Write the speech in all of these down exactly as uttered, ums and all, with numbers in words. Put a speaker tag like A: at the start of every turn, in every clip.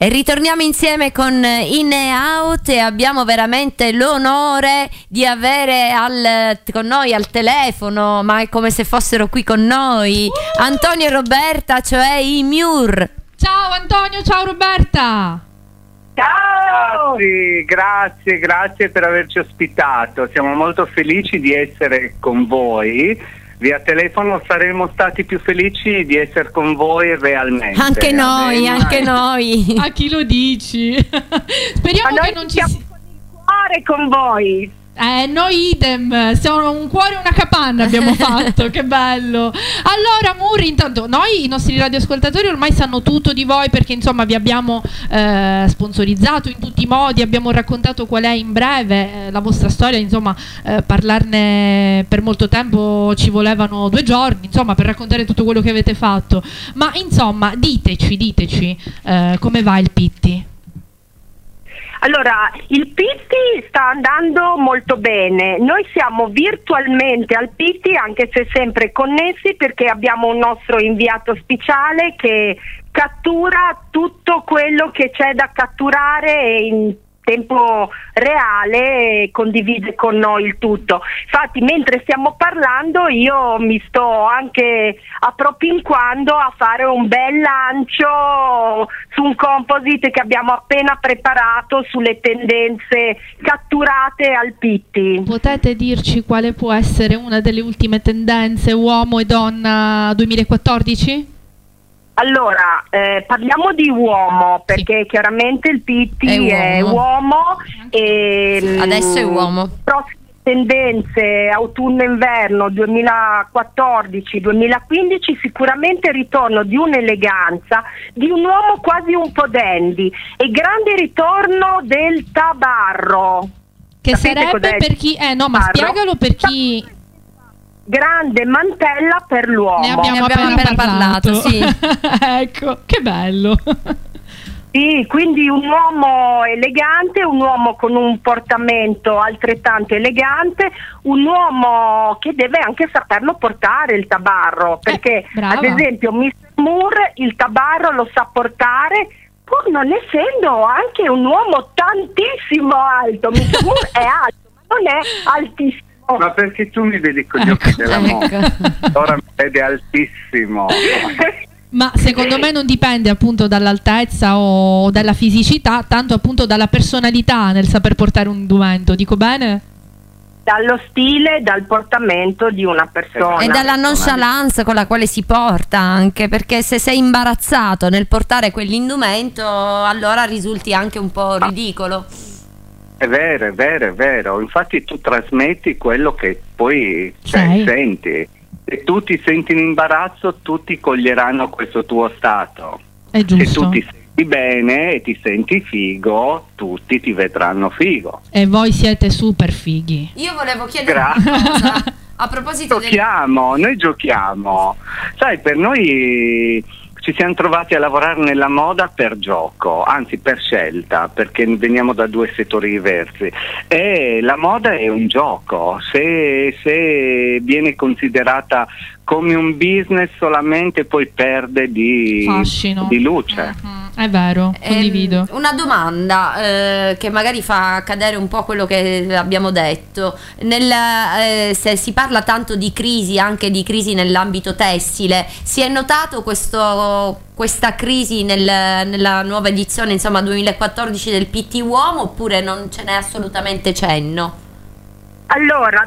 A: E ritorniamo insieme con In e Out e abbiamo veramente l'onore di avere al, con noi al telefono, ma è come se fossero qui con noi, uh! Antonio e Roberta, cioè i Mur.
B: Ciao Antonio, ciao Roberta.
C: Ciao! Grazie, grazie, grazie per averci ospitato. Siamo molto felici di essere con voi. Via telefono saremmo stati più felici di essere con voi realmente.
A: Anche noi, anche noi.
B: A chi lo dici? Speriamo che non ci sia
D: con il cuore con voi.
B: Eh, noi idem, siamo un cuore e una capanna abbiamo fatto, che bello. Allora Muri, intanto noi i nostri radioascoltatori ormai sanno tutto di voi perché insomma vi abbiamo eh, sponsorizzato in tutti i modi, abbiamo raccontato qual è in breve eh, la vostra storia, insomma eh, parlarne per molto tempo ci volevano due giorni, insomma, per raccontare tutto quello che avete fatto. Ma insomma, diteci, diteci eh, come va il Pitti?
D: Allora, il Pitti sta andando molto bene, noi siamo virtualmente al Pitti anche se sempre connessi perché abbiamo un nostro inviato speciale che cattura tutto quello che c'è da catturare in tempo reale e condivide con noi il tutto. Infatti mentre stiamo parlando io mi sto anche appropinquando a fare un bel lancio su un composite che abbiamo appena preparato sulle tendenze catturate al Pitti.
B: Potete dirci quale può essere una delle ultime tendenze uomo e donna duemilaquattordici?
D: Allora, eh, parliamo di uomo perché sì, chiaramente il Pitti è uomo, è uomo e
A: adesso è uomo.
D: Prossime tendenze autunno-inverno duemilaquattordici duemilaquindici sicuramente ritorno di un'eleganza, di un uomo quasi un po' dandy e grande ritorno del tabarro.
B: Che sapete sarebbe per chi... Eh no, ma spiegalo per chi...
D: Grande mantella per l'uomo.
B: Ne abbiamo,
A: ne abbiamo appena, appena parlato, parlato sì.
B: Ecco, che bello.
D: Sì, quindi un uomo elegante, un uomo con un portamento altrettanto elegante, un uomo che deve anche saperlo portare il tabarro, perché
B: eh,
D: ad esempio mister Moore il tabarro lo sa portare pur non essendo anche un uomo tantissimo alto. mister Moore è alto, ma non è altissimo.
C: Ma perché tu mi vedi con gli occhi
B: ecco,
C: della moda?
B: ecco.
C: Ora mi vedi altissimo.
B: Ma secondo me non dipende appunto dall'altezza o dalla fisicità, tanto appunto dalla personalità nel saper portare un indumento, dico bene?
D: Dallo stile, dal portamento di una persona.
A: E dalla nonchalance con la quale si porta anche, perché se sei imbarazzato nel portare quell'indumento allora risulti anche un po' ridicolo.
C: È vero, è vero, è vero. Infatti tu trasmetti quello che poi cioè, senti. Se tu ti senti in imbarazzo, tutti coglieranno questo tuo stato.
B: È giusto.
C: Se tu ti senti bene e ti senti figo, tutti ti vedranno figo.
B: E voi siete super fighi.
A: Io volevo chiedere una cosa. A proposito
C: giochiamo,
A: del...
C: noi giochiamo. Sai, per noi... ci siamo trovati a lavorare nella moda per gioco, anzi per scelta, perché veniamo da due settori diversi e la moda è un gioco, se, se viene considerata come un business solamente poi perde di,
B: fascino,
C: di luce.
B: Uh-huh. È vero, condivido.
A: Eh, una domanda eh, che magari fa cadere un po' quello che abbiamo detto. Nel, eh, se si parla tanto di crisi, anche di crisi nell'ambito tessile, si è notato questo, questa crisi nel, nella nuova edizione, insomma duemilaquattordici del Pitti Uomo, oppure non ce n'è assolutamente cenno?
D: Allora,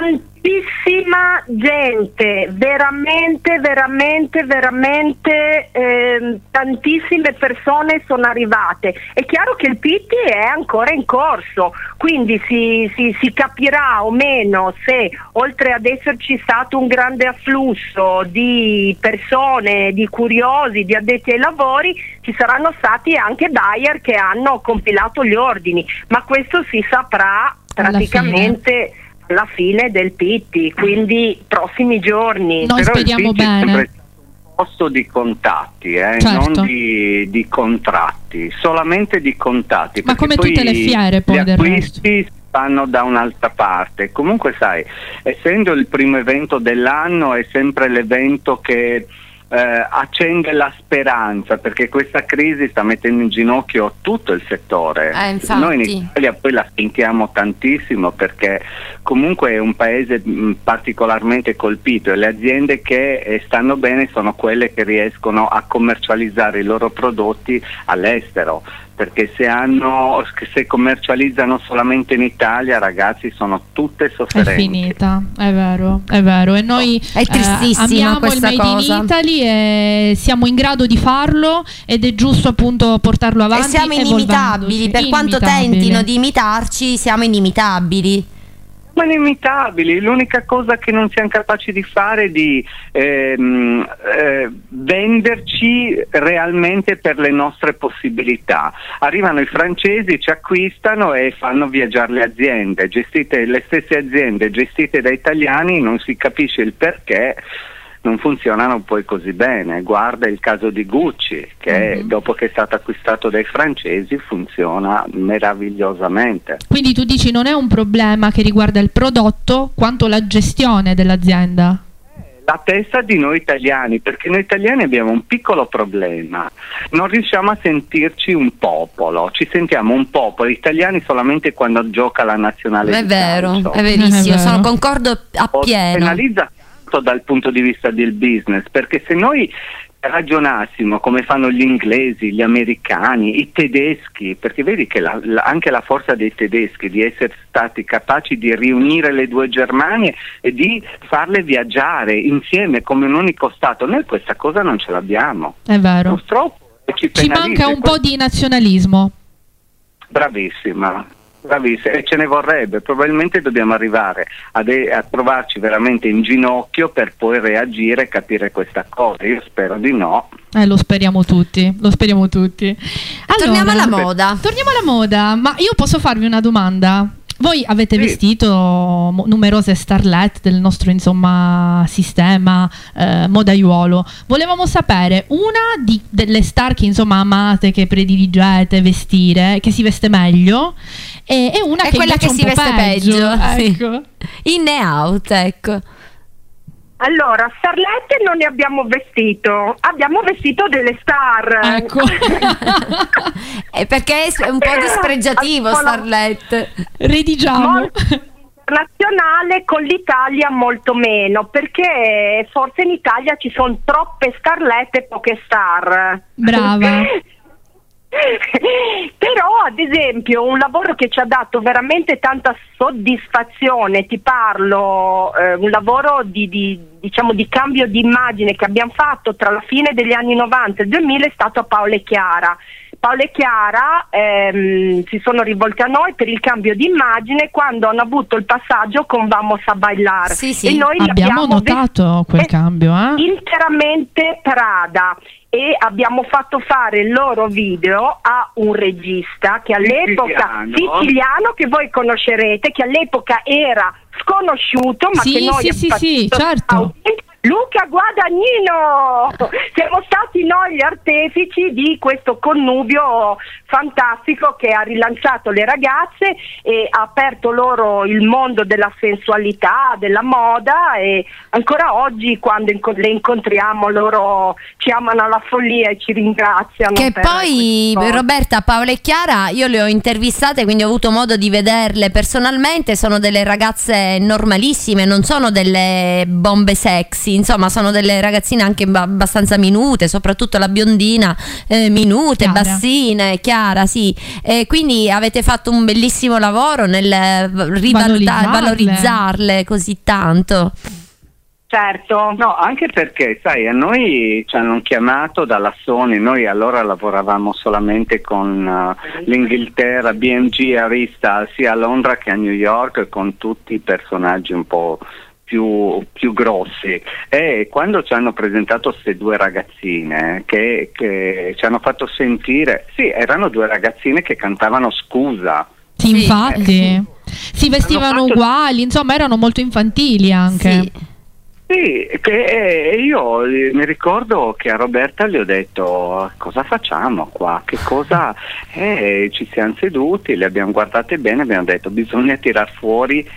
D: tantissima gente, veramente, veramente, veramente eh, tantissime persone sono arrivate. È chiaro che il Pitti è ancora in corso, quindi si, si, si capirà o meno se, oltre ad esserci stato un grande afflusso di persone, di curiosi, di addetti ai lavori, ci saranno stati anche buyer che hanno compilato gli ordini, ma questo si saprà praticamente alla fine del Pitti, quindi prossimi giorni.
B: Noi
C: Però
B: speriamo
C: il Pitti
B: bene.
C: È sempre un posto di contatti, eh?
B: Certo.
C: Non di, di contratti, solamente di contatti.
B: Ma come tutte le fiere poi
C: gli
B: del
C: acquisti
B: resto.
C: vanno da un'altra parte. Comunque sai, essendo il primo evento dell'anno è sempre l'evento che eh, accende la speranza, perché questa crisi sta mettendo in ginocchio tutto il settore.
A: Eh,
C: Noi in Italia poi la sentiamo tantissimo perché comunque è un paese mh, particolarmente colpito, e le aziende che eh, stanno bene sono quelle che riescono a commercializzare i loro prodotti all'estero, perché se hanno se commercializzano solamente in Italia, ragazzi, sono tutte sofferenti.
B: È finita, è vero, è vero. E noi
A: è tristissima
B: eh, amiamo
A: questa
B: il Made
A: cosa.
B: in Italy e siamo in grado di farlo, ed è giusto appunto portarlo avanti.
A: E siamo inimitabili, per quanto tentino di imitarci, siamo inimitabili.
C: Inimitabili, l'unica cosa che non siamo capaci di fare è di ehm, eh, venderci realmente per le nostre possibilità. Arrivano i francesi, ci acquistano e fanno viaggiare le aziende, gestite le stesse aziende gestite da italiani, non si capisce il perché non funzionano poi così bene. Guarda il caso di Gucci, che mm-hmm. dopo che è stato acquistato dai francesi funziona meravigliosamente.
B: Quindi tu dici non è un problema che riguarda il prodotto quanto la gestione dell'azienda?
C: La testa di noi italiani, perché noi italiani abbiamo un piccolo problema: non riusciamo a sentirci un popolo, ci sentiamo un popolo italiani solamente quando gioca la nazionale.
A: È
C: di
A: vero,
C: calcio.
A: è verissimo,
B: È vero.
A: sono concordo appieno.
C: Penalizza dal punto di vista del business, perché se noi ragionassimo come fanno gli inglesi, gli americani, i tedeschi, perché vedi che la, la, anche la forza dei tedeschi di essere stati capaci di riunire le due Germanie e di farle viaggiare insieme come un unico Stato, noi questa cosa non ce l'abbiamo.
B: È vero.
C: Purtroppo ci,
B: ci manca un po' di nazionalismo.
C: Bravissima. Bravissima, e ce ne vorrebbe. Probabilmente dobbiamo arrivare a, de- a trovarci veramente in ginocchio per poi reagire e capire questa cosa. Io spero di no.
B: Eh, lo speriamo tutti, lo speriamo tutti. Allora,
A: torniamo alla moda.
B: Torniamo alla moda, ma io posso farvi una domanda? Voi avete
C: sì.
B: vestito mo- numerose starlet del nostro insomma sistema eh, modaiuolo. Volevamo sapere una di, delle star che insomma amate, che prediligete vestire, che si veste meglio, e, e una
A: è
B: che
A: quella che
B: un
A: si
B: po'
A: veste peggio,
B: peggio.
A: sì. In e out, ecco.
D: Allora, starlette non ne abbiamo vestito, abbiamo vestito delle star.
B: Ecco.
A: È perché è un po' dispregiativo Starlet.
B: Redigiamo.
D: Molto internazionale, con l'Italia molto meno, perché forse in Italia ci sono troppe starlette e poche star.
B: Brava.
D: Però ad esempio un lavoro che ci ha dato veramente tanta soddisfazione, ti parlo eh, un lavoro di, di, diciamo di cambio di immagine che abbiamo fatto tra la fine degli anni novanta e il duemila, è stato a Paola e Chiara. Paola e Chiara ehm, si sono rivolti a noi per il cambio di immagine quando hanno avuto il passaggio con Vamos a Bailar.
A: Sì, sì.
D: E noi
B: Abbiamo notato quel cambio, eh?
D: interamente Prada, e abbiamo fatto fare il loro video a un regista che all'epoca
C: siciliano,
D: siciliano che voi conoscerete, che all'epoca era sconosciuto, ma
B: Sì,
D: che noi
B: sì, sì, sì, certo.
D: Luca Guadagnino, siamo stati noi gli artefici di questo connubio fantastico che ha rilanciato le ragazze e ha aperto loro il mondo della sensualità, della moda, e ancora oggi quando inco- le incontriamo loro ci amano alla follia e ci ringraziano.
A: Che
D: per
A: poi
D: questo.
A: Roberta, Paola e Chiara io le ho intervistate, quindi ho avuto modo di vederle personalmente, sono delle ragazze normalissime, non sono delle bombe sexy, insomma sono delle ragazzine anche abbastanza minute, soprattutto la biondina eh, minute,
B: Chiara.
A: bassine, Chiara, sì, e quindi avete fatto un bellissimo lavoro nel rivalutare,
B: Valorizzarle.
A: valorizzarle così tanto.
D: Certo.
C: No, anche perché, sai, a noi ci hanno chiamato dalla Sony, noi allora lavoravamo solamente con uh, l'Inghilterra, B M G, Arista, sia a Londra che a New York, con tutti i personaggi un po' più, più grossi, e quando ci hanno presentato queste due ragazzine che, che ci hanno fatto sentire, sì, erano due ragazzine che cantavano Scusa.
B: Sì,
A: Sì.
B: infatti si vestivano
C: fatto-
B: uguali, insomma erano molto infantili anche.
A: Sì.
C: Sì, che eh, io eh, mi ricordo che a Roberta le ho detto: cosa facciamo qua? Che cosa? Eh, ci siamo seduti, le abbiamo guardate bene, abbiamo detto bisogna tirar fuori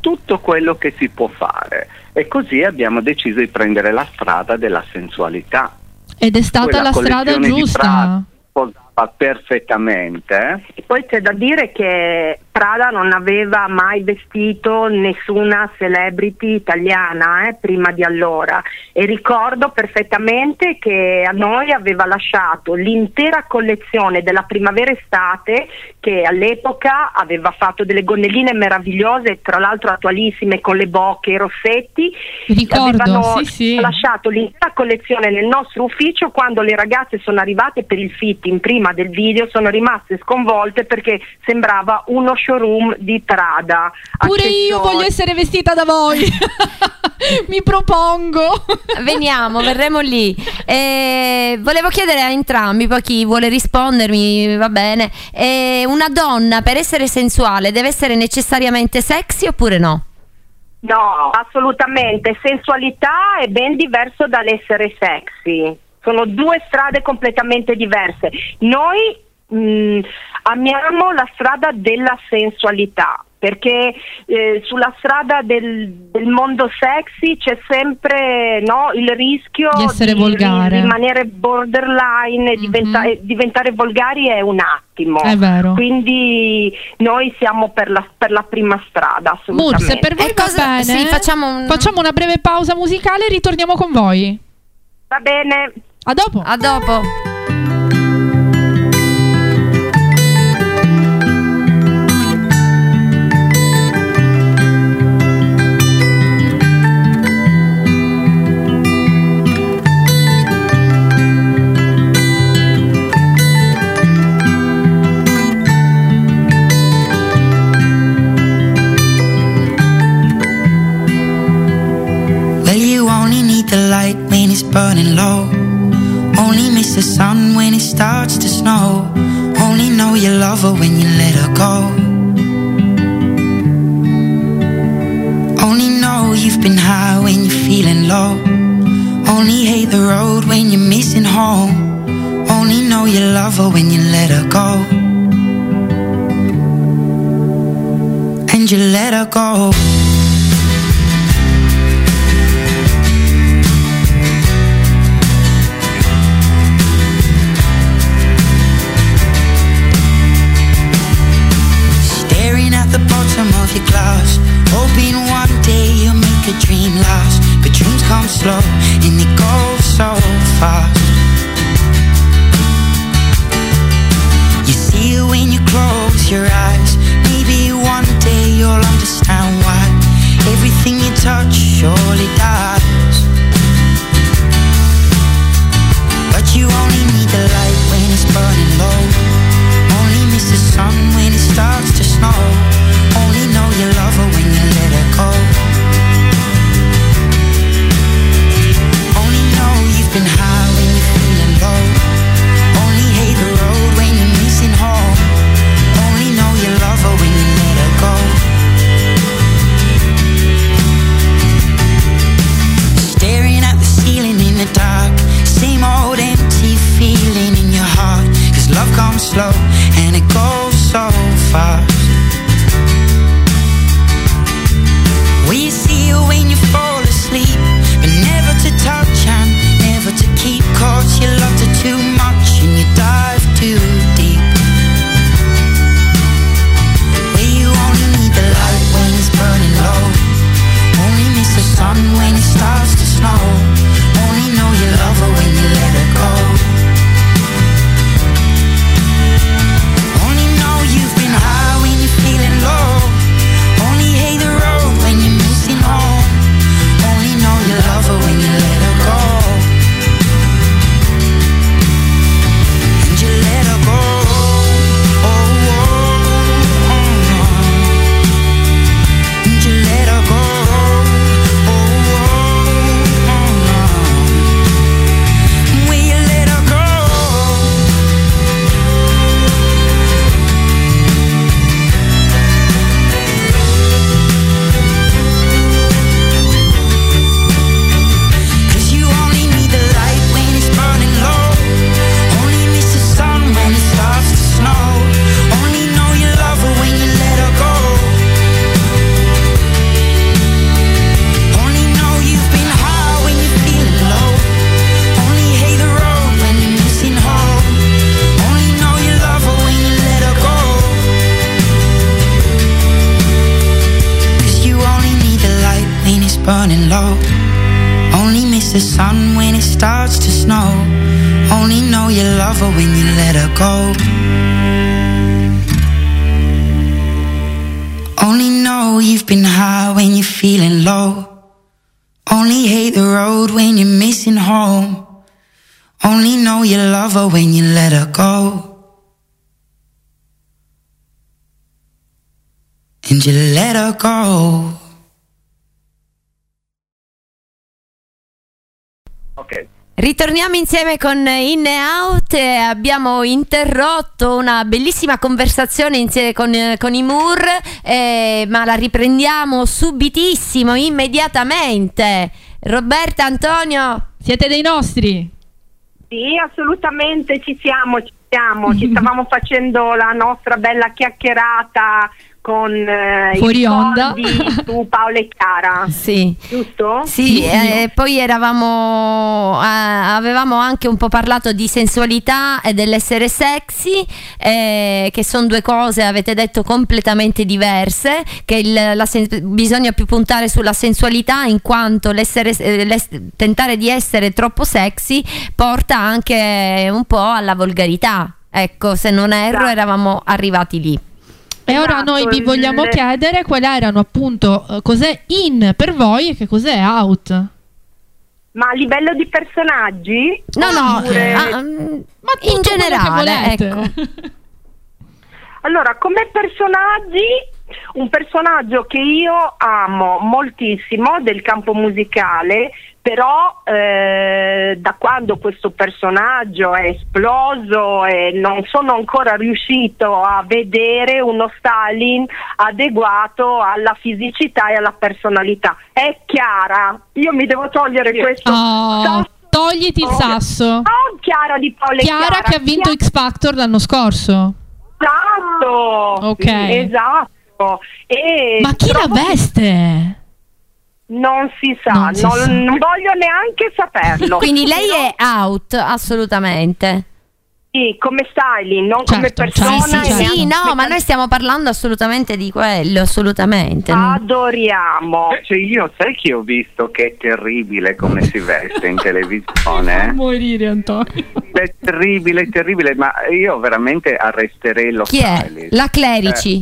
C: tutto quello che si può fare, e così abbiamo deciso di prendere la strada della sensualità.
B: Ed è stata
C: Quella
B: la strada giusta.
C: Prada, perfettamente.
D: E poi c'è da dire che Prada non aveva mai vestito nessuna celebrity italiana eh, prima di allora, e ricordo perfettamente che a noi aveva lasciato l'intera collezione della primavera-estate, che all'epoca aveva fatto delle gonnelline meravigliose, tra l'altro attualissime, con le bocche e i rossetti.
B: Ricordo,
D: avevano
B: sì, sì.
D: lasciato l'intera collezione nel nostro ufficio. Quando le ragazze sono arrivate per il fitting prima del video sono rimaste sconvolte perché sembrava uno showroom di Prada.
B: Pure io voglio essere vestita da voi. Mi propongo.
A: Veniamo, verremo lì. Eh, volevo chiedere a entrambi, poi chi vuole rispondermi va bene. Eh, una donna per essere sensuale deve essere necessariamente sexy oppure no?
D: No, assolutamente. Sensualità è ben diverso dall'essere sexy. Sono due strade completamente diverse. Noi mh, amiamo la strada della sensualità, perché eh, sulla strada del, del mondo sexy c'è sempre, no, il rischio
B: di essere
D: di,
B: volgare,
D: di rimanere borderline, mm-hmm. diventa, eh, diventare volgari è un attimo.
B: È vero.
D: Quindi noi siamo per la, per la prima strada, assolutamente.
B: Mur, se per voi
A: E
B: va
A: cosa-
B: bene,
A: sì, facciamo un-
B: facciamo una breve pausa musicale e ritorniamo con voi.
D: Va bene.
B: A dopo.
A: A dopo.
E: Well, you only need the light when it's burning low. Only miss the sun when it starts to snow. Only know you love her when you let her go. Only know you've been high when you're feeling low. Only hate the road when you're missing home. Only know you love her when you let her go. And you let her go. The bottom of your glass, hoping one day you'll make a dream last. But dreams come slow and they go so fast. You see it when you close your eyes. Maybe one day you'll understand why everything you touch surely dies. But you only need the light when it's burning low. Only miss the sun when it starts to snow. Only know you love her when you let her go. Only know you've been high when you're feeling low. Only hate the road when you're missing home. Only know you love her when you let her go. Staring at the ceiling in the dark. Same old empty feeling in your heart. Cause love comes slow and it goes so fast. We see you when you fall asleep, but never to touch and never to keep. Cause you loved her too much and you dive too deep. Where you only need the light when it's burning low. Only miss the sun when it starts to snow. Only know you love her when you let her go. Only know you've been high when know you love her when you let her go. Only know you've been high when you're feeling low. Only hate the road when you're missing home. Only know you love her when you let her go. And you let her go.
C: Ok.
A: Ritorniamo insieme con In e Out e abbiamo interrotto una bellissima conversazione insieme con, con i Moore, eh, ma la riprendiamo subitissimo, immediatamente. Roberta, Antonio,
B: siete dei nostri?
D: Sì, assolutamente, ci siamo, ci siamo, ci stavamo facendo la nostra bella chiacchierata con eh,
B: fuori
D: i
B: onda
D: su Paola e Chiara,
A: sì,
D: giusto?
A: Sì,
B: Sì,
A: eh, poi eravamo, eh, avevamo anche un po' parlato di sensualità e dell'essere sexy, eh, che sono due cose, avete detto, completamente diverse, che il, la sen- bisogna più puntare sulla sensualità, in quanto l'essere, eh, l'ess- tentare di essere troppo sexy porta anche un po' alla volgarità. Ecco, se non erro,
D: Esatto.
A: eravamo arrivati lì.
B: E ora noi vi vogliamo
D: le...
B: chiedere quali erano appunto uh, cos'è in per voi e che cos'è out.
D: Ma a livello di personaggi?
A: No, no,
D: Oppure-
A: ah, mm,
B: Ma
A: in
B: tutto quello che
A: generale,
B: volete.
A: ecco.
D: Allora, come personaggi, un personaggio che io amo moltissimo del campo musicale, però eh, da quando questo personaggio è esploso e non sono ancora riuscito a vedere uno styling adeguato alla fisicità e alla personalità. È Chiara, io mi devo togliere questo
B: Oh,
D: sasso.
B: togliti il sasso.
D: Oh, Chiara di Paola e
B: Chiara
D: Chiara
B: che ha vinto
D: Chiara-
B: X Factor l'anno scorso.
D: Esatto,
B: Ok.
D: esatto. E
B: Ma chi la
D: trovo che
B: veste?
D: non si sa,
B: Non
D: non,
B: si sa.
D: non voglio neanche saperlo.
A: Quindi lei
D: Però,
A: è out, assolutamente.
D: sì, come styling, non come
B: Certo,
D: persona.
B: certo,
D: e
B: certo.
D: neanche
A: Sì, no,
D: come
A: ma noi stiamo parlando assolutamente di quello, assolutamente.
D: adoriamo.
C: Cioè, io sai che ho visto che è terribile come si veste in televisione?
B: Morire, Antonio.
C: È terribile, terribile, ma io veramente arresterei lo
A: Chi è?
C: stylist.
A: La Clerici.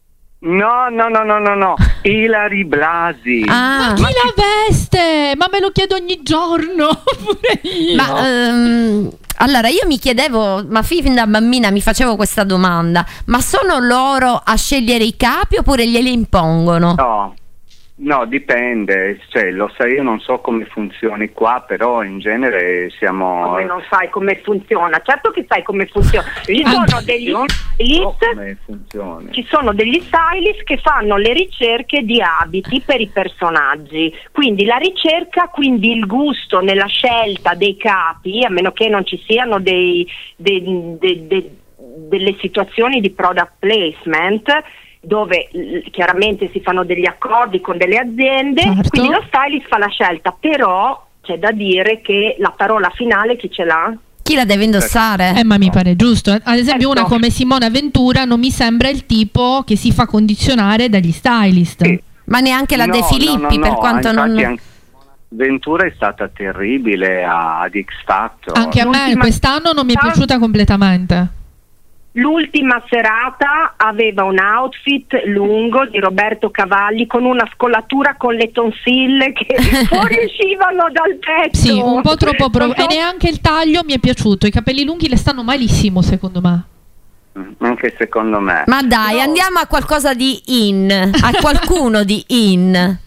C: No, no, no, no, no, no, Ilary Blasi.
A: Ah,
B: Ma chi la veste? Ma me lo chiedo ogni giorno. Pure io.
A: ma ehm, allora io mi chiedevo, ma fin da bambina mi facevo questa domanda, ma sono loro a scegliere i capi oppure glieli impongono?
C: No, no, dipende, cioè, lo sai, io non so come funzioni qua, però in genere siamo...
D: Come non sai come funziona? Certo che sai come funziona. Ci
B: Ah,
D: sono degli
C: Non so
D: stylist,
C: come funziona.
D: ci sono degli stylist che fanno le ricerche di abiti per i personaggi, quindi la ricerca, quindi il gusto nella scelta dei capi, a meno che non ci siano dei, dei- dei- dei- delle situazioni di product placement dove l- chiaramente si fanno degli accordi con delle aziende,
B: Certo.
D: quindi lo stylist fa la scelta, però c'è da dire che la parola finale chi ce l'ha?
A: Chi la deve indossare?
B: Eh, ma mi pare giusto. Ad esempio,
D: Certo.
B: una come Simona Ventura non mi sembra il tipo che si fa condizionare dagli stylist.
C: Sì.
A: Ma neanche la
C: No,
A: De
C: no,
A: Filippi,
C: no,
A: per
C: no,
A: quanto
C: infatti
A: non...
C: anche Ventura è stata terribile a- ad X Factor.
B: Anche a me
D: L'ultima-
B: quest'anno non mi è
D: Ah.
B: piaciuta completamente.
D: L'ultima serata aveva un outfit lungo di Roberto Cavalli con una scollatura con le tonsille che fuoriuscivano dal petto.
B: Sì, un po' troppo pro-
D: Non so-
B: e neanche il taglio mi è piaciuto. I capelli lunghi le stanno malissimo, secondo me.
C: Mm, Anche secondo me.
A: Ma dai,
C: No.
A: andiamo a qualcosa di in, a qualcuno di in.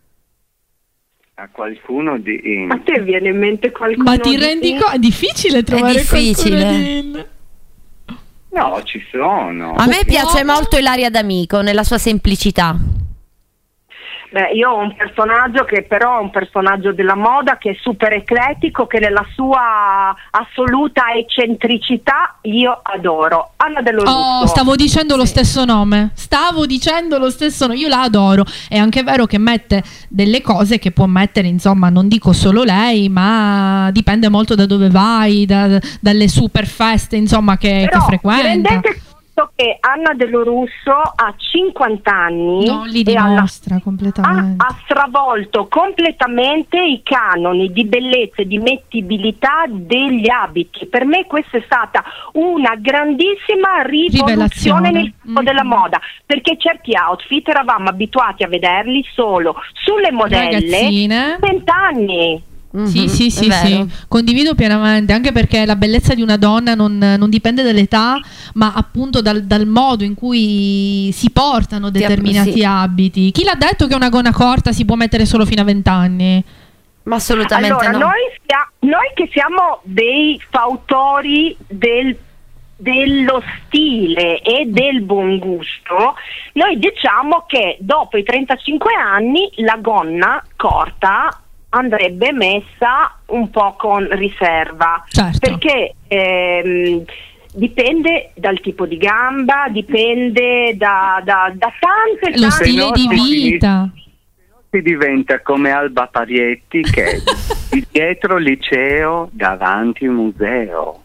C: A qualcuno di... in-
D: A te viene in mente qualcuno?
B: Ma ti
D: di-
B: rendi conto? È difficile trovare
A: difficile.
B: qualcuno di in.
C: No, ci sono.
A: A me piace
B: Uomo?
A: molto Ilaria D'Amico nella sua semplicità.
D: Beh, io ho un personaggio che però è un personaggio della moda che è super eclettico, che nella sua assoluta eccentricità io adoro. Anna Dello
B: Oh,
D: Russo.
B: stavo dicendo lo stesso nome. Stavo dicendo lo stesso nome. Io la adoro. È anche vero che mette delle cose che può mettere, insomma, non dico solo lei, ma dipende molto da dove vai, da- dalle super feste, insomma, che,
D: Però
B: che frequenta.
D: vi rendete conto che Anna Dello Russo ha cinquanta anni
B: non li
D: e alla-
B: dimostra
D: ha,
B: completamente.
D: ha stravolto completamente i canoni di bellezza e di mettibilità degli abiti. Per me questa è stata una grandissima rivoluzione
B: Rivelazione.
D: nel campo
B: Mm.
D: della moda, perché certi outfit eravamo abituati a vederli solo sulle modelle
B: Ragazzine.
D: vent'anni.
B: Sì,
A: Mhm,
B: sì,
A: è
B: sì,
A: vero.
B: sì, condivido pienamente, anche perché la bellezza di una donna non, non dipende dall'età, ma appunto dal, dal modo in cui si portano determinati
A: sì.
B: abiti. Chi l'ha detto che una gonna corta si può mettere solo fino a vent'anni?
A: Ma assolutamente
D: Allora,
A: no.
D: noi, sia- noi che siamo dei fautori del dello stile e del buon gusto, noi diciamo che dopo i trentacinque anni la gonna corta andrebbe messa un po' con riserva,
B: Certo.
D: perché ehm, dipende dal tipo di gamba, dipende da, da, da tante
B: Lo
D: tante
B: stile
C: no,
B: di
C: sì, sì.
B: vita.
C: Si diventa come Alba Parietti che di dietro liceo, davanti museo.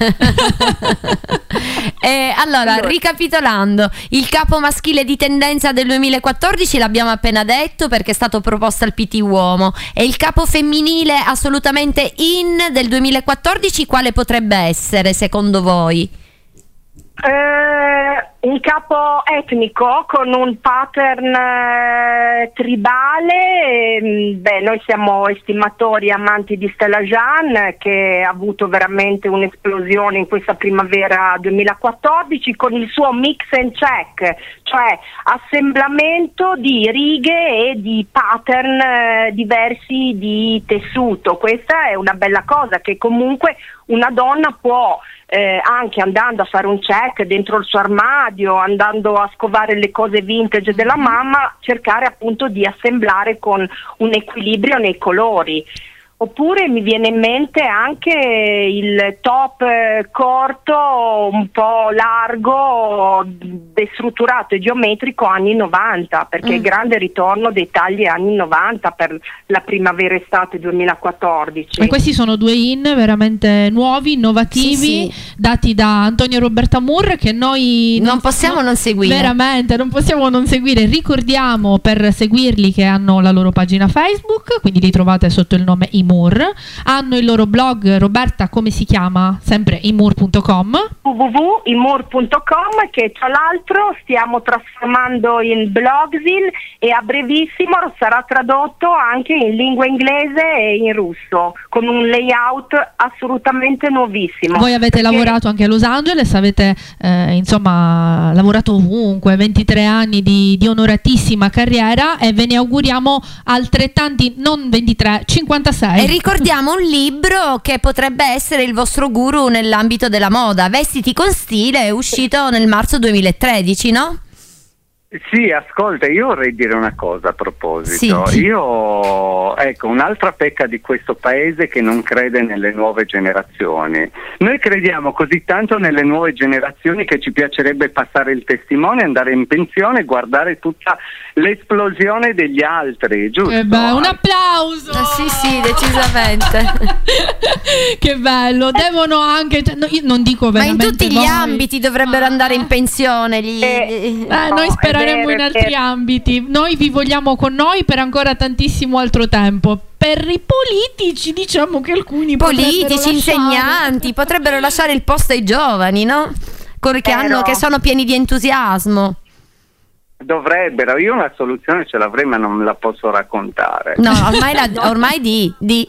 A: Eh, allora, ricapitolando, il capo maschile di tendenza del duemilaquattordici l'abbiamo appena detto perché è stato proposto al P T Uomo, e il capo femminile assolutamente in del duemilaquattordici quale potrebbe essere secondo voi?
D: Eh, un capo etnico con un pattern eh, tribale. ehm, Beh, noi siamo estimatori amanti di Stella Jean, che ha avuto veramente un'esplosione in questa primavera duemilaquattordici con il suo mix and check, cioè assemblamento di righe e di pattern eh, diversi di tessuto. Questa è una bella cosa, che comunque una donna può Eh, anche andando a fare un check dentro il suo armadio, andando a scovare le cose vintage della mamma, cercare appunto di assemblare con un equilibrio nei colori. Oppure mi viene in mente anche il top eh, corto, un po' largo, destrutturato e geometrico anni novanta, perché
A: Mm.
D: il grande ritorno dei tagli anni novanta per la primavera-estate duemilaquattordici.
B: E questi sono due in veramente nuovi, innovativi,
A: Sì, sì.
B: dati da Antonio e Roberta Moore, che noi
A: Non possiamo non seguire.
B: Veramente, non possiamo non seguire. Ricordiamo per seguirli che hanno la loro pagina Facebook, quindi li trovate sotto il nome i Moore. Hanno il loro blog, Roberta, come si chiama? Sempre i moore punto com.
D: w w w punto i moore punto com, che tra l'altro stiamo trasformando in blogzine e a brevissimo sarà tradotto anche in lingua inglese e in russo, con un layout assolutamente nuovissimo.
B: Voi avete
D: Perché-
B: lavorato anche a Los Angeles, avete eh, insomma lavorato ovunque, ventitré anni di, di onoratissima carriera, e ve ne auguriamo altrettanti, non ventitré, cinquantasei.
A: E ricordiamo un libro che potrebbe essere il vostro guru nell'ambito della moda, Vestiti con stile, è uscito nel marzo duemilatredici, no?
C: Sì, ascolta, io vorrei dire una cosa a proposito.
A: Sì.
C: Io, ecco, un'altra pecca di questo paese che non crede nelle nuove generazioni. Noi crediamo così tanto nelle nuove generazioni che ci piacerebbe passare il testimone, andare in pensione e guardare tutta l'esplosione degli altri, giusto?
B: Eh beh, un applauso!
A: Eh, sì, sì, decisamente.
B: Che bello, devono anche, cioè, no, io non dico
A: Ma in
B: veramente
A: tutti gli
B: voi.
A: ambiti dovrebbero andare in pensione. Gli...
D: Eh,
B: Eh, noi
D: No,
B: spereremo
D: è vero,
B: in
D: è
B: altri
D: vero.
B: ambiti. Noi vi vogliamo con noi per ancora tantissimo altro tempo. Per i politici, diciamo che alcuni potrebbero
A: Politici,
B: lasciare.
A: insegnanti potrebbero lasciare il posto ai giovani, no? Quelli che,
D: Vero.
A: hanno, che sono pieni di entusiasmo.
C: Dovrebbero, io una soluzione ce l'avrei ma non la posso raccontare.
A: No, ormai, la, ormai di, di.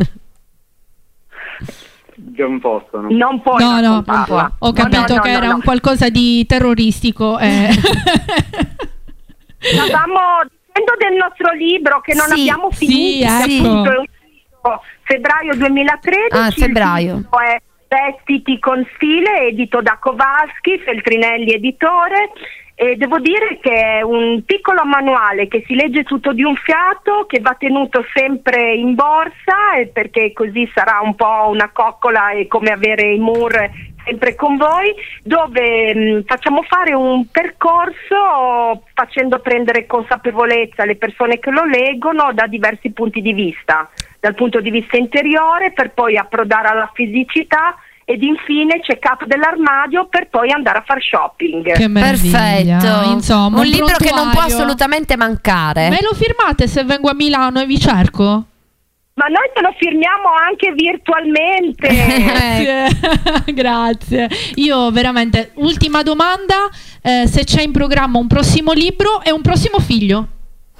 C: Non posso. non-
D: Non puoi
B: No, no,
D: raccontarla.
B: ho
D: No,
B: capito
D: no, no,
B: che
D: no,
B: era
D: no.
B: un qualcosa di terroristico. eh.
D: Stavamo dicendo del nostro libro che non
A: Sì,
D: abbiamo
B: sì,
D: finito, che
B: ecco.
D: appunto è uscito febbraio duemilatredici.
A: Ah, febbraio.
D: Il titolo è Vestiti con stile, edito da Kowalski, Feltrinelli editore. E devo dire che è un piccolo manuale che si legge tutto di un fiato, che va tenuto sempre in borsa, e perché così sarà un po' una coccola, e come avere i Moore sempre con voi, dove mh, facciamo fare un percorso facendo prendere consapevolezza alle persone che lo leggono da diversi punti di vista, dal punto di vista interiore per poi approdare alla fisicità ed infine check-up dell'armadio per poi andare a far shopping.
B: Che meraviglia.
A: Perfetto.
B: Insomma,
A: un,
B: un
A: libro che non può
B: prontuario.
A: assolutamente mancare.
B: Me lo firmate se vengo a Milano e vi cerco?
D: Ma noi te lo firmiamo anche virtualmente.
B: Grazie. Grazie. Io veramente, ultima domanda, eh, se c'è in programma un prossimo libro e un prossimo figlio.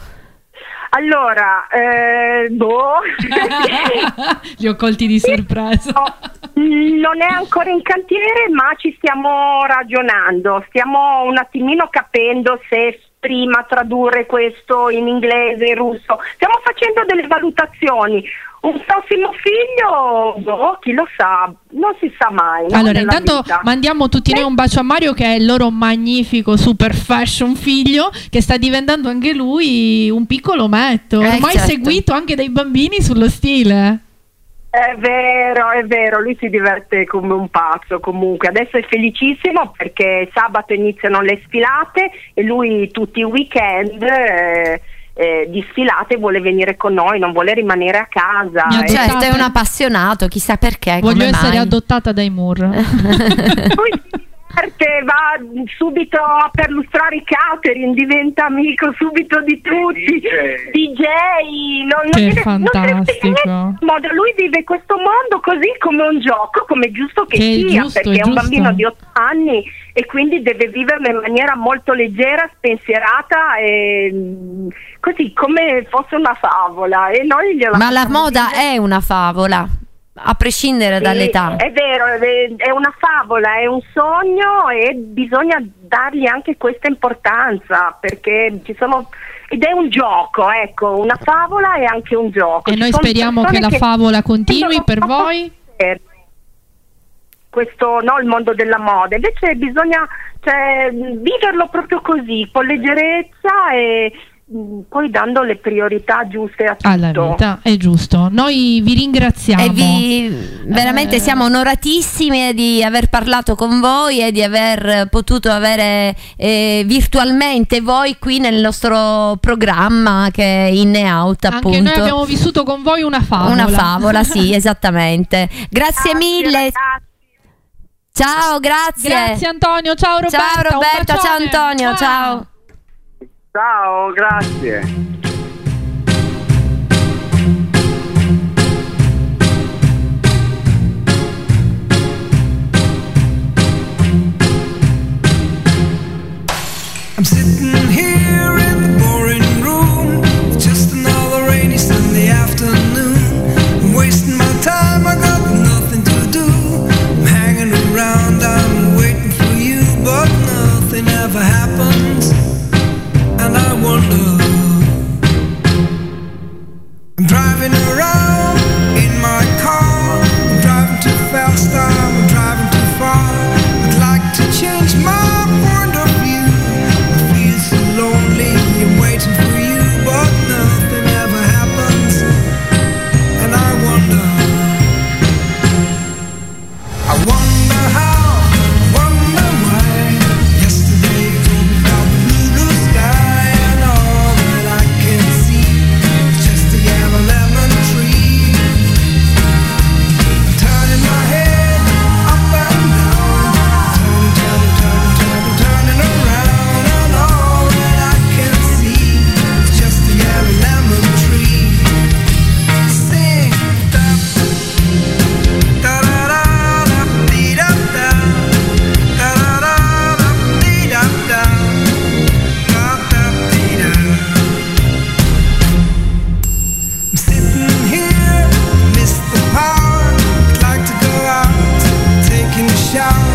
D: Allora, eh, boh.
B: Li ho colti di sorpresa.
D: No, non è ancora in cantiere, ma ci stiamo ragionando. Stiamo un attimino capendo se prima tradurre questo in inglese, in russo. Stiamo facendo delle valutazioni. Un prossimo figlio, boh, chi lo sa, non si sa mai. No?
B: Allora,
D: Nella
B: intanto
D: vita.
B: mandiamo tutti noi un bacio a Mario, che è il loro magnifico super fashion figlio, che sta diventando anche lui un piccolo ometto,
A: Eh,
B: ormai
A: certo.
B: seguito anche dai bambini sullo stile.
D: È vero, è vero, lui si diverte come un pazzo comunque. Adesso è felicissimo perché sabato iniziano le sfilate e lui tutti i weekend eh, eh, di sfilate vuole venire con noi, non vuole rimanere a casa.
B: Mi ha
D: E-
A: Certo, è un appassionato, chissà perché.
B: Voglio
A: come
B: essere
A: mai.
B: adottata dai Moore.
D: Lui si diverte, va subito a perlustrare i catering, diventa amico subito di tutti, D J, non, non
B: Che
D: deve- non deve
B: fantastico.
D: in modo, lui vive questo mondo così come un gioco, come è giusto che,
B: Che è
D: sia,
B: giusto,
D: perché
B: è
D: è un
B: giusto.
D: bambino di otto anni e quindi deve viverlo in maniera molto leggera, spensierata e mm, così come fosse una favola. E noi gliela
A: Ma la
D: facciamo
A: moda
D: vivere.
A: è una favola, a prescindere
D: Sì,
A: dall'età.
D: è vero, è- è una favola, è un sogno e bisogna dargli anche questa importanza perché ci sono ed è un gioco, ecco, una favola è anche un gioco.
B: E
D: Ci
B: noi
D: sono
B: speriamo che
D: persone
B: la favola continui
D: non
B: per
D: possono
B: voi.
D: vedere questo, no, il mondo della moda, invece bisogna cioè, viverlo proprio così, con leggerezza e mh, poi dando le priorità giuste a tutto.
B: Alla vita, è giusto. Noi vi ringraziamo.
A: E vi veramente
B: Eh.
A: siamo onoratissimi di aver parlato con voi e di aver potuto avere eh, virtualmente voi qui nel nostro programma che è In e Out,
B: Anche
A: appunto.
B: noi abbiamo vissuto con voi una favola.
A: Una favola, sì, esattamente. Grazie mille.
D: ragazzi.
A: Ciao, grazie.
B: Grazie Antonio, ciao Roberta.
A: Ciao
B: un
A: Roberta, ciao
B: bacione.
A: Antonio, ciao.
C: Ciao, grazie.
F: I'm sitting here in the boring room. It's just another rainy Sunday afternoon. I'm wasting my time, I got nothing to do. I'm hanging around, I'm waiting for you, but nothing ever happens. And I wonder, I'm driving around in my car. I'm driving too fast, I'm driving too far. I'd like to change my point of view. I feel so lonely, I'm waiting for you, but nothing ever happens. And I wonder, I wonder how, I wonder why. Yesterday you told me about the blue, blue sky, and all that I can see is just a yellow lemon tree. I'm turning my head up and down, turning, turning, turning, turning, turning around, and all that I can see is just a yellow lemon tree. Sing da da da da da dee da da da da da da dee da da da da dee da. I'm sitting here, miss the power. I'd like to go out, taking a shower.